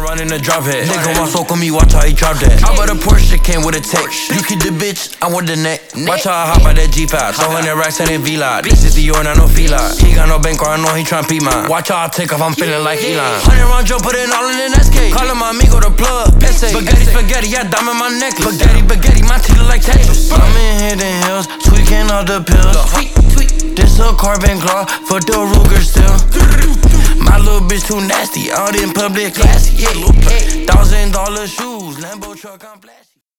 run in the drop head. Nigga want soak on me, watch how he drop that. I bought a Porsche, came with a text. You keep the bitch, I want the neck. Watch how I hop out that G5. 200 racks and a V-Lot. This is the Dior and I know Fila. He got no bank or I know he tryna beat mine. Watch how I take off, I'm feeling like Elon. 100 round Joe, put it all in an SK. Call him my amigo, the plug. Spaghetti, I diamond my necklace. Spaghetti, my teeth look like Tetris. I'm in Hidden Hills, tweaking all the pills. This a carbon claw for the Ruger still. My little bitch too nasty, out in public classy. $1,000 shoes, Lambo truck, I'm flashy.